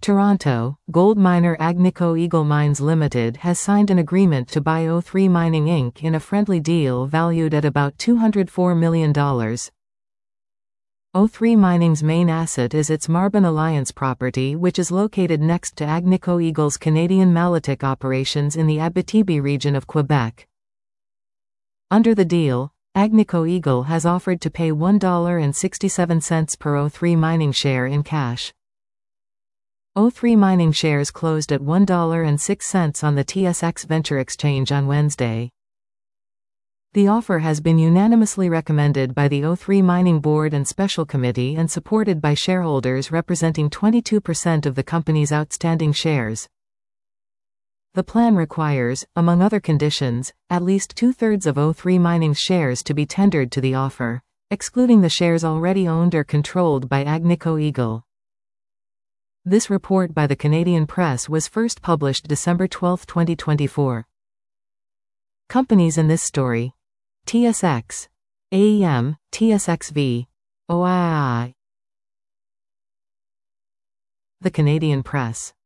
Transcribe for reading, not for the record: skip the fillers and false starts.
Toronto, gold miner Agnico Eagle Mines Limited has signed an agreement to buy O3 Mining Inc. in a friendly deal valued at about $204 million. O3 Mining's main asset is its Marban Alliance property, which is located next to Agnico Eagle's Canadian Malartic operations in the Abitibi region of Quebec. Under the deal, Agnico Eagle has offered to pay $1.67 per O3 Mining share in cash. O3 Mining shares closed at $1.06 on the TSX Venture Exchange on Wednesday. The offer has been unanimously recommended by the O3 Mining Board and Special Committee and supported by shareholders representing 22% of the company's outstanding shares. The plan requires, among other conditions, at least two-thirds of O3 Mining's shares to be tendered to the offer, excluding the shares already owned or controlled by Agnico Eagle. This report by the Canadian Press was first published December 12, 2024. Companies in this story: TSX, AEM, TSXV, OII. The Canadian Press.